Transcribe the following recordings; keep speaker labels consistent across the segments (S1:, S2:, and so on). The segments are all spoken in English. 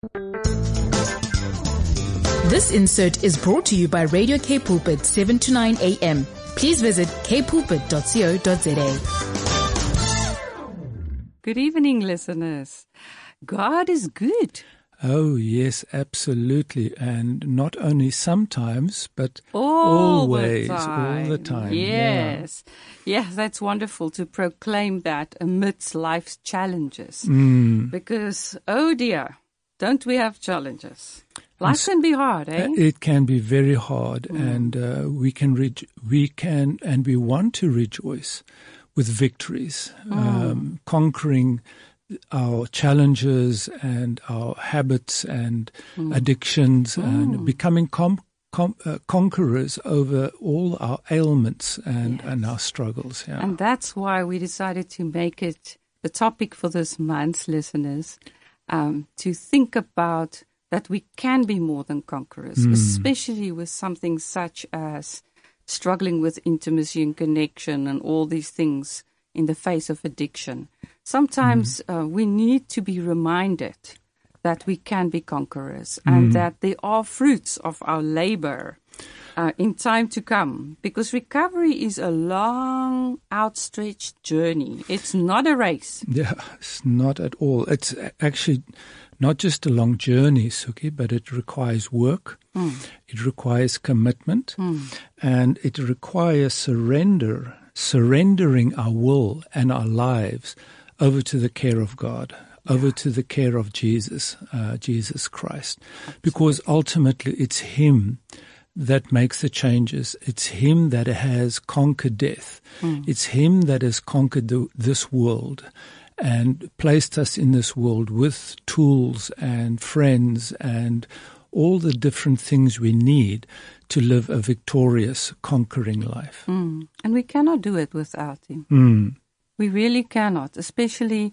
S1: This insert is brought to you by Radio K Pulpit 7 to 9 a.m. Please visit kpulpit.co.za.
S2: Good evening, listeners. God is good.
S3: Oh, yes, absolutely. And not only sometimes, but
S2: always,
S3: all the time.
S2: Yes. Yeah. Yes, that's wonderful to proclaim that amidst life's challenges. Because, oh dear, don't we have challenges? Life can be hard, eh?
S3: It can be very hard, and we want to rejoice with victories, conquering our challenges and our habits and addictions, and becoming conquerors over all our ailments and our struggles. Yeah.
S2: And that's why we decided to make it the topic for this month's listeners, to think about that we can be more than conquerors, especially with something such as struggling with intimacy and connection and all these things in the face of addiction. Sometimes we need to be reminded that we can be conquerors and that there are fruits of our labor in time to come, because recovery is a long, outstretched journey. It's not a race.
S3: Yeah, it's not at all. It's actually not just a long journey, Suki, but it requires work, it requires commitment, and it requires surrendering our will and our lives over to the care of God, over to the care of Jesus, Jesus Christ. Because ultimately it's Him that makes the changes. It's Him that has conquered death. It's Him that has conquered this world and placed us in this world with tools and friends and all the different things we need to live a victorious, conquering life.
S2: And we cannot do it without Him. We really cannot, especially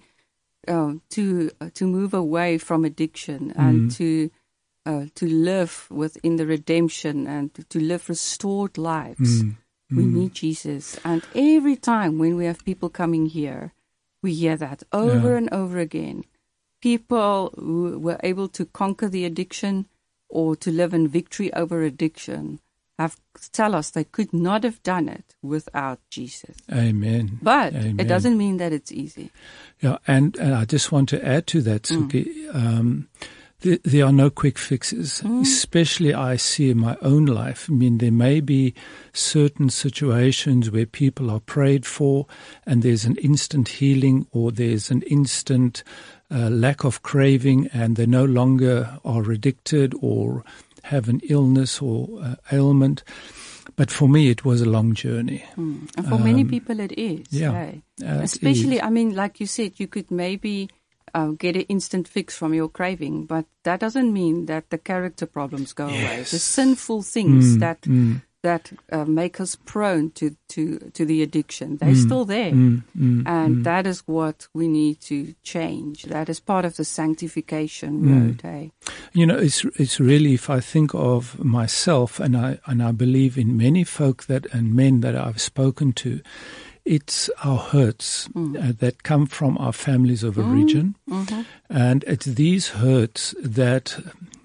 S2: to move away from addiction and to live within the redemption and to live restored lives. We need Jesus. And every time when we have people coming here, we hear that over and over again. People who were able to conquer the addiction or to live in victory over addiction tell us they could not have done it without Jesus.
S3: Amen.
S2: But
S3: Amen.
S2: It doesn't mean that it's easy.
S3: Yeah, and I just want to add to that, Suki, there are no quick fixes, especially I see in my own life. I mean, there may be certain situations where people are prayed for and there's an instant healing, or there's an instant lack of craving and they no longer are addicted or have an illness or ailment. But for me, it was a long journey.
S2: And for many people it is.
S3: Yeah.
S2: Especially, I mean, like you said, you could maybe get an instant fix from your craving, but that doesn't mean that the character problems go away. The sinful things that make us prone to the addiction, they're still there. And that is what we need to change. That is part of the sanctification road. Hey?
S3: You know, it's really, if I think of myself, and I believe in many folk and men that I've spoken to, it's our hurts that come from our families of origin. And it's these hurts that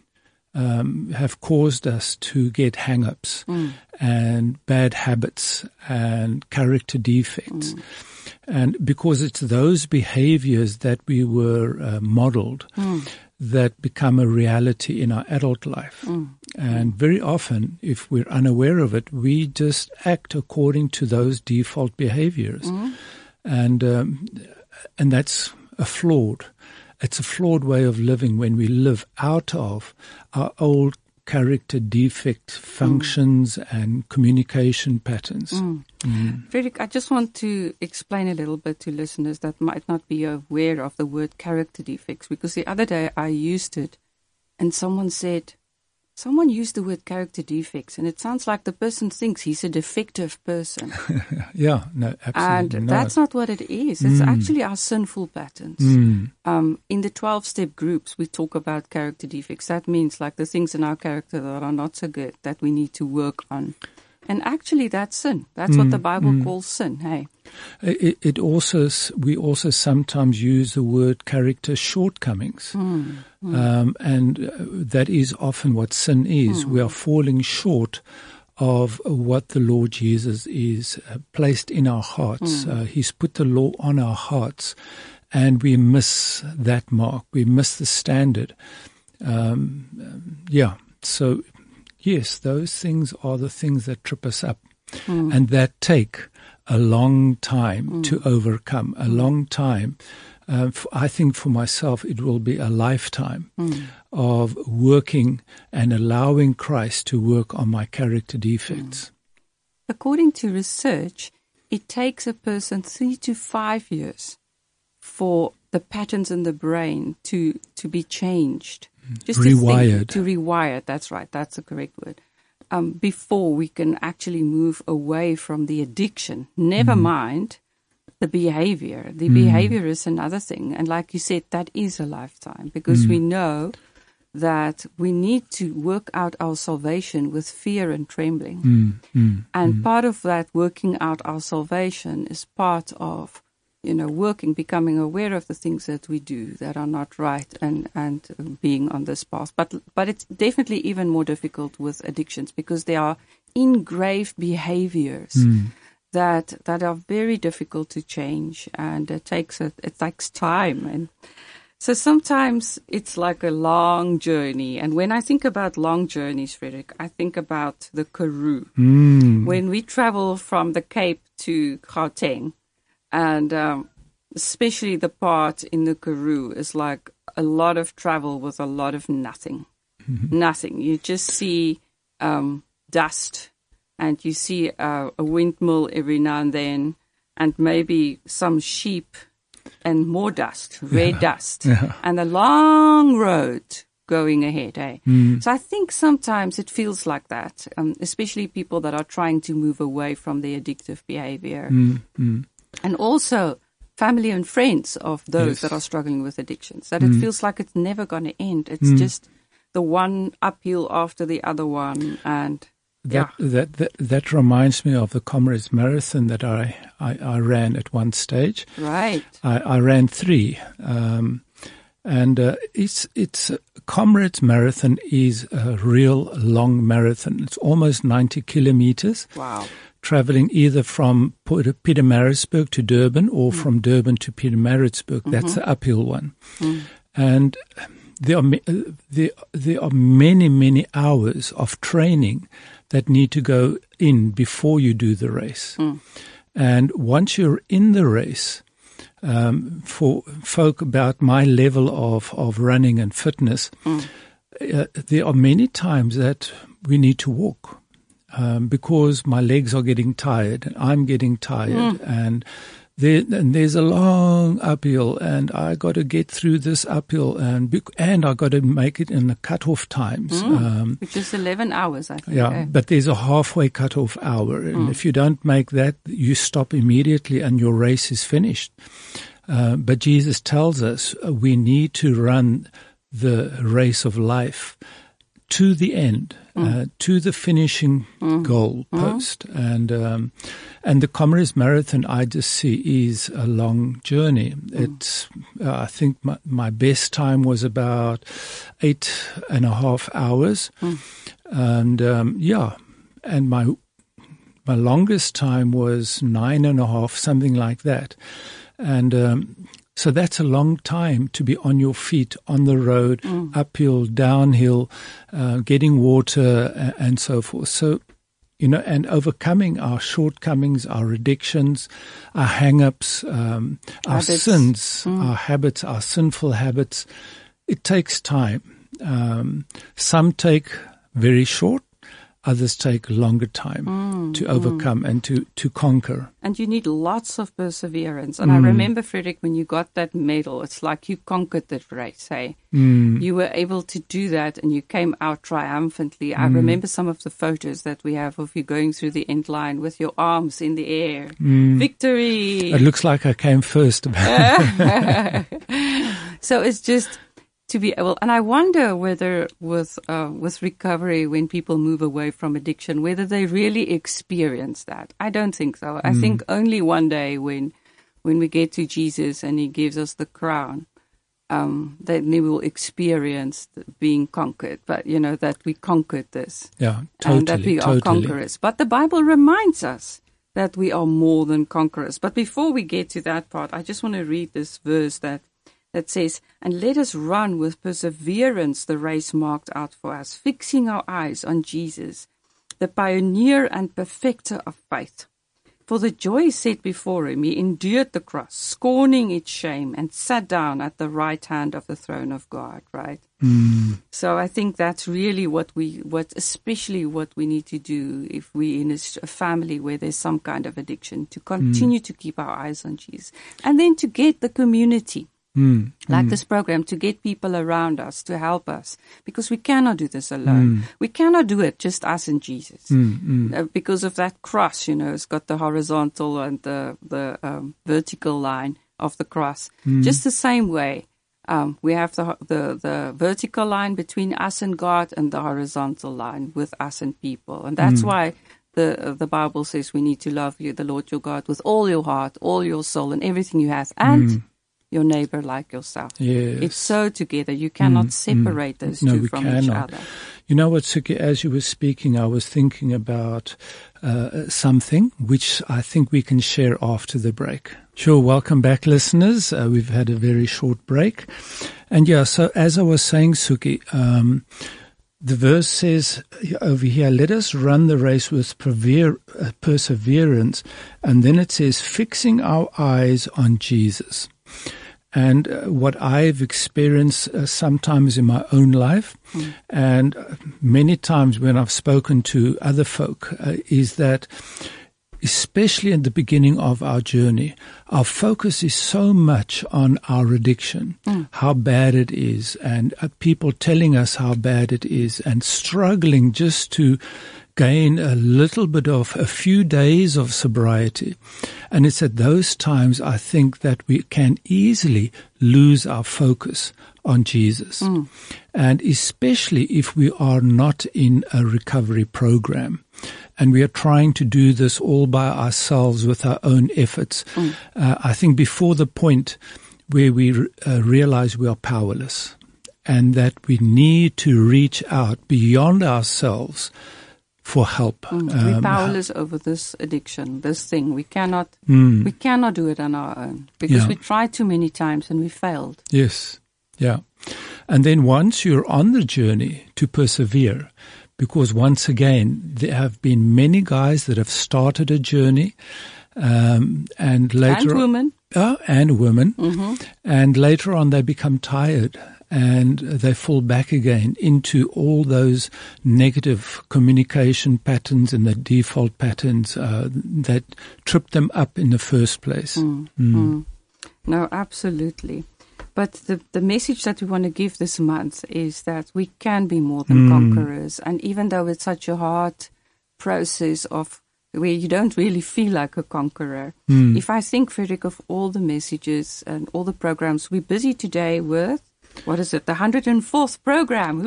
S3: have caused us to get hang-ups and bad habits and character defects. And because it's those behaviors that we were modeled that become a reality in our adult life. And very often, if we're unaware of it, we just act according to those default behaviors. And that's it's a flawed way of living when we live out of our old character defect functions and communication patterns.
S2: Frederick, I just want to explain a little bit to listeners that might not be aware of the word character defects, because the other day I used it and someone used the word character defects, and it sounds like the person thinks he's a defective person.
S3: Yeah, no, absolutely.
S2: And that's not what it is. It's actually our sinful patterns. In the 12-step groups, we talk about character defects. That means like the things in our character that are not so good, that we need to work on. And actually that's sin. That's what the Bible calls sin, hey?
S3: We also sometimes use the word character shortcomings. And that is often what sin is. We are falling short of what the Lord Jesus is placed in our hearts. He's put the law on our hearts, and we miss that mark. We miss the standard. So yes, those things are the things that trip us up, and that take a long time to overcome, a long time. I think for myself, it will be a lifetime of working and allowing Christ to work on my character defects.
S2: According to research, it takes a person 3 to 5 years for the patterns in the brain to be changed. Just
S3: Rewired.
S2: To rewire, that's right, that's the correct word. Before we can actually move away from the addiction. Never mind the behavior. The behavior is another thing. And like you said, that is a lifetime, because we know that we need to work out our salvation with fear and trembling. And part of that working out our salvation is part of, becoming aware of the things that we do that are not right and being on this path. But it's definitely even more difficult with addictions, because there are engraved behaviors that are very difficult to change, and it takes time. And so sometimes it's like a long journey. And when I think about long journeys, Frederick, I think about the Karoo. When we travel from the Cape to Gauteng, and especially the part in the Karoo is like a lot of travel with a lot of nothing. Nothing. You just see dust, and you see a windmill every now and then, and maybe some sheep, and more dust, red dust, and a long road going ahead. So I think sometimes it feels like that, especially people that are trying to move away from their addictive behavior. And also family and friends of those that are struggling with addictions, that it feels like it's never going to end. It's just the one uphill after the other one. And
S3: that reminds me of the Comrades Marathon that I ran at one stage.
S2: Right.
S3: I ran 3. It's Comrades Marathon is a real long marathon. It's almost 90 kilometers.
S2: Wow.
S3: Traveling either from Pietermaritzburg to Durban or from Durban to Pietermaritzburg. That's the uphill one. And there are many, many hours of training that need to go in before you do the race. And once you're in the race, for folk about my level of running and fitness, there are many times that we need to walk. Because my legs are getting tired and I'm getting tired, and there's a long uphill, and I got to get through this uphill, and I got to make it in the cutoff times,
S2: which is 11 hours, I think.
S3: But there's a halfway cutoff hour, and if you don't make that, you stop immediately, and your race is finished. But Jesus tells us we need to run the race of life to the end, to the finishing goal post. And the Comrades Marathon, I just see, is a long journey. It's, I think my best time was about 8.5 hours. And, and my longest time was 9.5, something like that. And, so that's a long time to be on your feet, on the road, uphill, downhill, getting water and so forth. So, and overcoming our shortcomings, our addictions, our hang-ups, our sins, our habits, our sinful habits. It takes time. Some take very short. Others take longer time to overcome and to conquer.
S2: And you need lots of perseverance. And I remember, Frederick, when you got that medal, it's like you conquered that race, hey? You were able to do that, and you came out triumphantly. I remember some of the photos that we have of you going through the end line with your arms in the air. Victory!
S3: It looks like I came first.
S2: So it's just, to be able, and I wonder whether with recovery, when people move away from addiction, whether they really experience that. I don't think so. I think only one day when we get to Jesus and He gives us the crown, then we will experience being conquered. But that we conquered this,
S3: totally,
S2: and that we are conquerors. But the Bible reminds us that we are more than conquerors. But before we get to that part, I just want to read this verse that says, "And let us run with perseverance the race marked out for us, fixing our eyes on Jesus, the pioneer and perfecter of faith. For the joy set before Him, He endured the cross, scorning its shame, and sat down at the right hand of the throne of God," right? So I think that's really especially what we need to do if we're in a family where there's some kind of addiction, to continue to keep our eyes on Jesus. And then to get the community. Like this program, to get people around us to help us, because we cannot do this alone. We cannot do it just us and Jesus, because of that cross. It's got the horizontal and the vertical line of the cross. Just the same way, we have the vertical line between us and God, and the horizontal line with us and people, and that's why the Bible says we need to love you, the Lord your God, with all your heart, all your soul, and everything you have, and your neighbor like yourself.
S3: Yes.
S2: It's so together. You cannot separate those two from each other.
S3: You know what, Suki, as you were speaking, I was thinking about something which I think we can share after the break. Sure, welcome back, listeners. We've had a very short break. And so as I was saying, Suki, the verse says over here, "Let us run the race with perseverance." And then it says, "Fixing our eyes on Jesus." And what I've experienced sometimes in my own life, and many times when I've spoken to other folk, is that especially at the beginning of our journey, our focus is so much on our addiction, how bad it is, and people telling us how bad it is, and struggling just to gain a little bit of a few days of sobriety. And it's at those times, I think, that we can easily lose our focus on Jesus. And especially if we are not in a recovery program and we are trying to do this all by ourselves with our own efforts. I think before the point where we realize we are powerless and that we need to reach out beyond ourselves for help.
S2: We're powerless over this addiction, this thing. We cannot do it on our own, because we tried too many times and we failed.
S3: Yes, yeah. And then once you're on the journey, to persevere, because once again, there have been many guys that have started a journey, and later
S2: women.
S3: And women, and later on they become tired. And they fall back again into all those negative communication patterns and the default patterns that tripped them up in the first place.
S2: No, absolutely. But the message that we want to give this month is that we can be more than conquerors. And even though it's such a hard process of where you don't really feel like a conqueror, if I think, Frederick, of all the messages and all the programs, we're busy today with, what is it, the 104th program.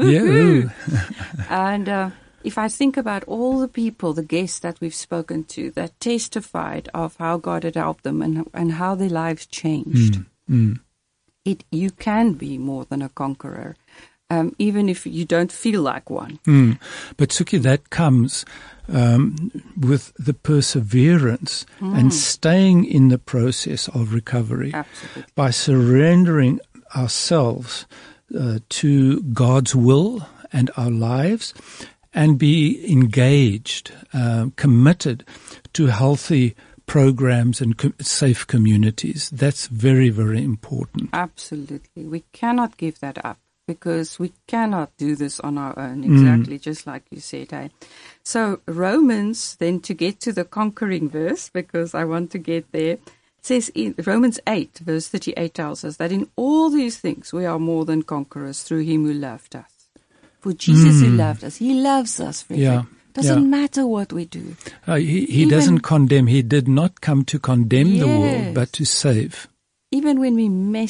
S2: And if I think about all the people, the guests that we've spoken to, that testified of how God had helped them and how their lives changed, you can be more than a conqueror, even if you don't feel like one.
S3: But Suki, that comes with the perseverance and staying in the process of recovery.
S2: Absolutely.
S3: By surrendering ourselves to God's will and our lives, and be engaged, committed to healthy programs and safe communities. That's very, very important.
S2: Absolutely. We cannot give that up, because we cannot do this on our own, exactly, just like you said. Eh? So Romans, then, to get to the conquering verse, because I want to get there, says in Romans 8, verse 38 tells us that in all these things we are more than conquerors through Him who loved us. For Jesus who loved us, He loves us, Frederick. Doesn't matter what we do.
S3: He doesn't condemn. He did not come to condemn the world, but to save.
S2: Even when we mess up,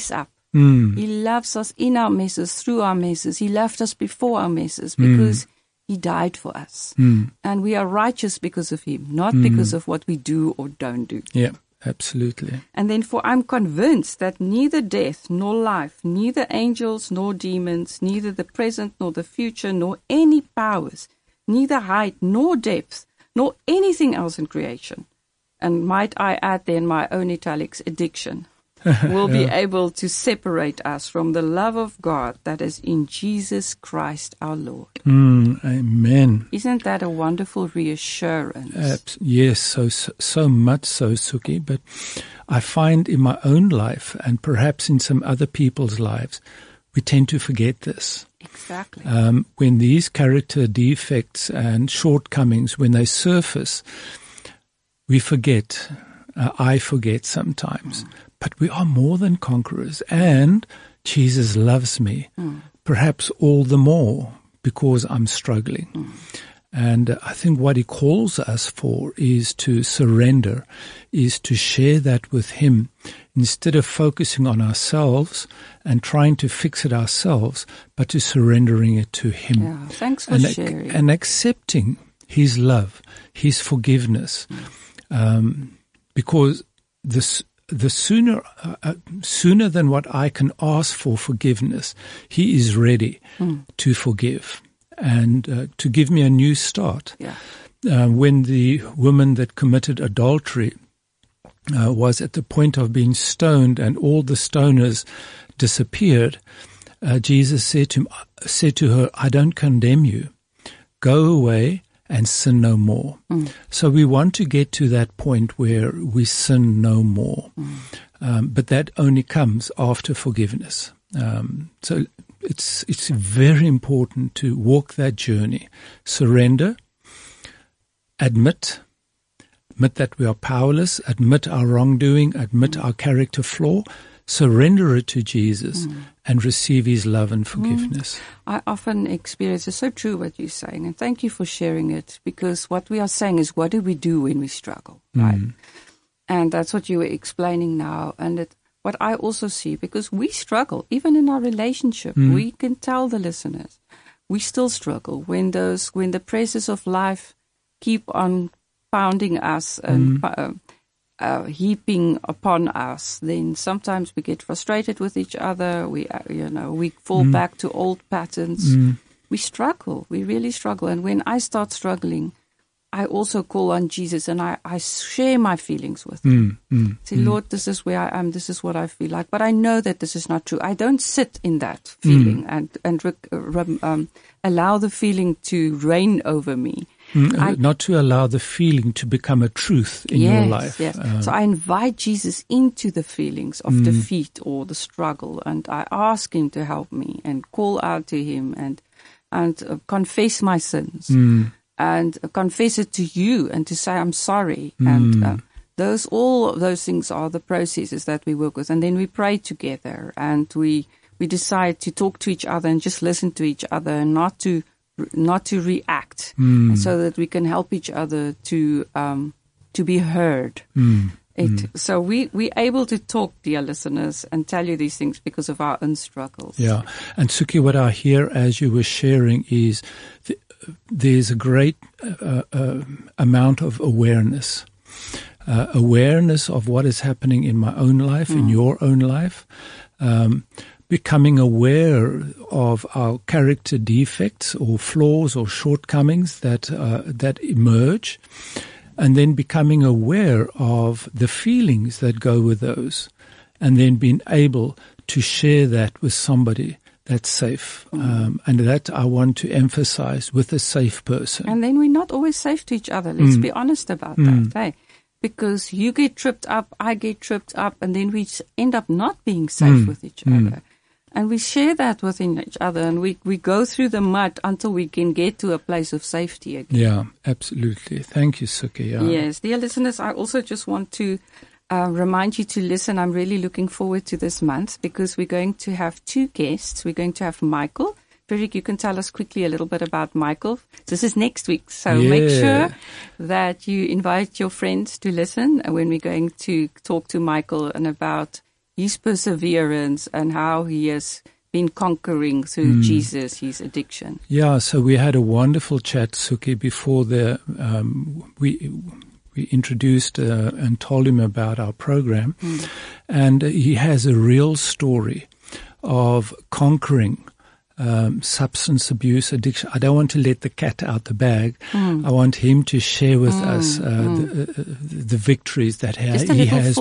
S2: He loves us in our messes, through our messes. He loved us before our messes because He died for us. And we are righteous because of Him, not because of what we do or don't do.
S3: Yeah, absolutely.
S2: And then, for I'm convinced that neither death nor life, neither angels nor demons, neither the present nor the future, nor any powers, neither height nor depth, nor anything else in creation, and might I add there in my own italics, addiction, will be able to separate us from the love of God that is in Jesus Christ our Lord.
S3: Amen.
S2: Isn't that a wonderful reassurance?
S3: Yes, so much so, Suki. But I find in my own life, and perhaps in some other people's lives, we tend to forget this.
S2: Exactly.
S3: When these character defects and shortcomings, when they surface, we forget. I forget sometimes. But we are more than conquerors, and Jesus loves me, perhaps all the more because I'm struggling. And I think what He calls us for is to surrender, is to share that with Him instead of focusing on ourselves and trying to fix it ourselves, but to surrendering it to Him.
S2: Yeah, thanks for sharing.
S3: And accepting His love, His forgiveness, because the sooner than what I can ask for forgiveness, He is ready to forgive and to give me a new start.
S2: Yeah.
S3: When the woman that committed adultery was at the point of being stoned and all the stoners disappeared, Jesus said to her, I don't condemn you. Go away and sin no more. So we want to get to that point where we sin no more. But that only comes after forgiveness. So it's very important to walk that journey. Surrender, admit that we are powerless, admit our wrongdoing, admit our character flaw, surrender it to Jesus and receive His love and forgiveness.
S2: I often experience, it's so true what you're saying, and thank you for sharing it, because what we are saying is, what do we do when we struggle, right? And that's what you were explaining now. And what I also see, because we struggle, even in our relationship, we can tell the listeners, we still struggle when the pressures of life keep on pounding us and heaping upon us. Then sometimes we get frustrated with each other. We fall back to old patterns. We struggle. We really struggle. And when I start struggling, I also call on Jesus and I share my feelings with Him. Say, Lord, this is where I am. This is what I feel like. But I know that this is not true. I don't sit in that feeling and allow the feeling to reign over me.
S3: Not to allow the feeling to become a truth in your life.
S2: Yes. So I invite Jesus into the feelings of defeat or the struggle, and I ask Him to help me and call out to Him and confess my sins and confess it to You and to say I'm sorry. And all of those things are the processes that we work with, and then we pray together and we decide to talk to each other and just listen to each other and not to react, so that we can help each other to be heard. So we're able to talk, dear listeners, and tell you these things because of our own struggles.
S3: Yeah. And Suki, what I hear as you were sharing is there's a great amount of awareness of what is happening in my own life, in your own life, becoming aware of our character defects or flaws or shortcomings that emerge, and then becoming aware of the feelings that go with those, and then being able to share that with somebody that's safe. And that I want to emphasize, with a safe person.
S2: And then we're not always safe to each other. Let's be honest about that. Hey? Because you get tripped up, I get tripped up, and then we end up not being safe with each other. And we share that within each other, and we go through the mud until we can get to a place of safety again.
S3: Yeah, absolutely. Thank you, Suki. Yeah.
S2: Yes. Dear listeners, I also just want to remind you to listen. I'm really looking forward to this month because we're going to have two guests. We're going to have Michael. Frederick, you can tell us quickly a little bit about Michael. This is next week, so make sure that you invite your friends to listen when we're going to talk to Michael and about his perseverance and how he has been conquering through Jesus, his addiction.
S3: Yeah, so we had a wonderful chat, Suki, before we introduced and told him about our program. And he has a real story of conquering substance abuse, addiction. I don't want to let the cat out the bag. I want him to share with us the victories that he has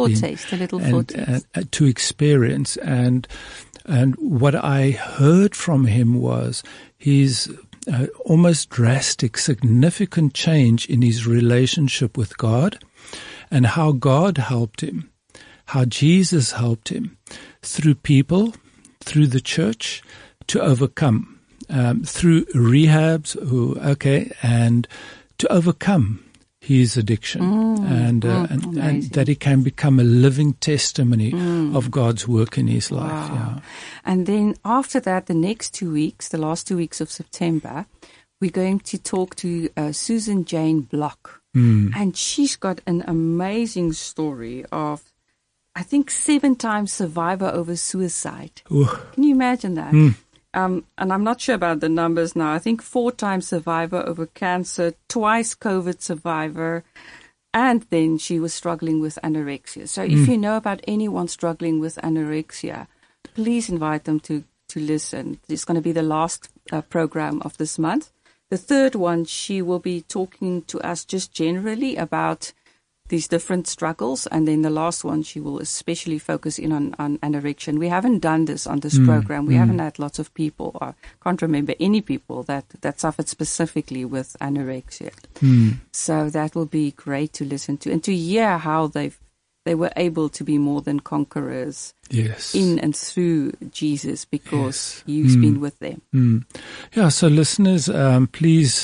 S3: been to experience. And what I heard from him was his almost drastic, significant change in his relationship with God, and how God helped him, how Jesus helped him through people, through the church, to overcome, through rehabs, and to overcome his addiction, and that he can become a living testimony of God's work in his life.
S2: Wow.
S3: Yeah.
S2: And then after that, the next 2 weeks, the last 2 weeks of September, we're going to talk to Susan Jane Block. And she's got an amazing story of, I think, 7 times survivor over suicide.
S3: Ooh.
S2: Can you imagine that? And I'm not sure about the numbers now. I think 4 times survivor over cancer, twice COVID survivor, and then she was struggling with anorexia. So if you know about anyone struggling with anorexia, please invite them to listen. It's going to be the last program of this month. The third one, she will be talking to us just generally about these different struggles. And then the last one, she will especially focus in on anorexia. We haven't done this on this program. We haven't had lots of people, I can't remember any people that suffered specifically with anorexia. So that will be great to listen to and to hear how they were able to be more than conquerors in and through Jesus, because he's been with them.
S3: Yeah, so listeners, please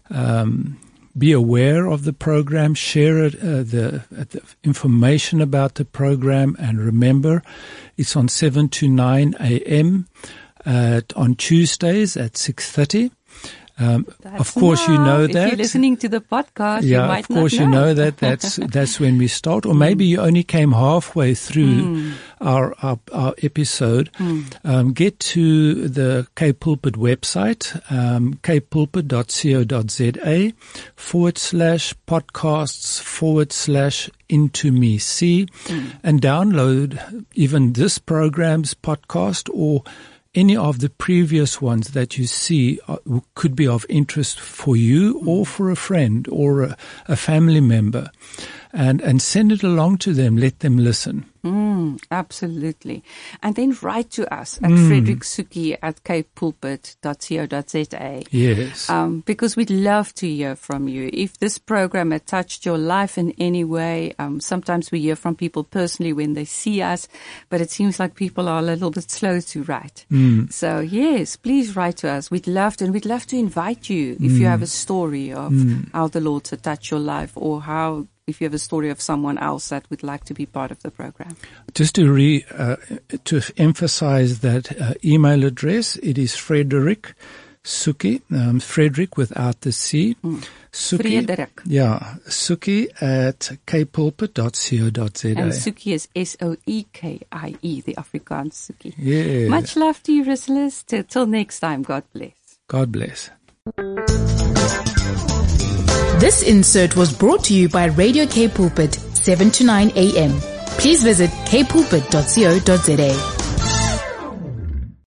S3: be aware of the program, share it, the information about the program, and remember, it's on 7 to 9 a.m. On Tuesdays at 6:30. Of course, you know that.
S2: If you're listening to the podcast, you might not know.
S3: Of course, you know that. That's when we start. Or maybe you only came halfway through our episode. Get to the K Pulpit website, kpulpit.co.za /podcasts/into-me-see, and download even this program's podcast or any of the previous ones that you see could be of interest for you or for a friend or a family member, and send it along to them. Let them listen.
S2: Absolutely. And then write to us at fredericksuki@kpulpit.co.za.
S3: Yes.
S2: Because we'd love to hear from you. If this program had touched your life in any way, sometimes we hear from people personally when they see us, but it seems like people are a little bit slow to write. So yes, please write to us. We'd love to invite you if you have a story of how the Lord had touched your life, or if you have a story of someone else that would like to be part of the program.
S3: Just to emphasize that email address, it is Frederick Suki, Frederick without the C. Suki,
S2: Frederick.
S3: Yeah, Suki at kpulpit.co.za.
S2: And Suki is S-O-E-K-I-E, the Afrikaans Suki.
S3: Yeah.
S2: Much love to you, listeners. Till next time, God bless.
S3: God bless.
S1: This insert was brought to you by Radio K Pulpit, 7 to 9 a.m. Please visit kpulpit.co.za.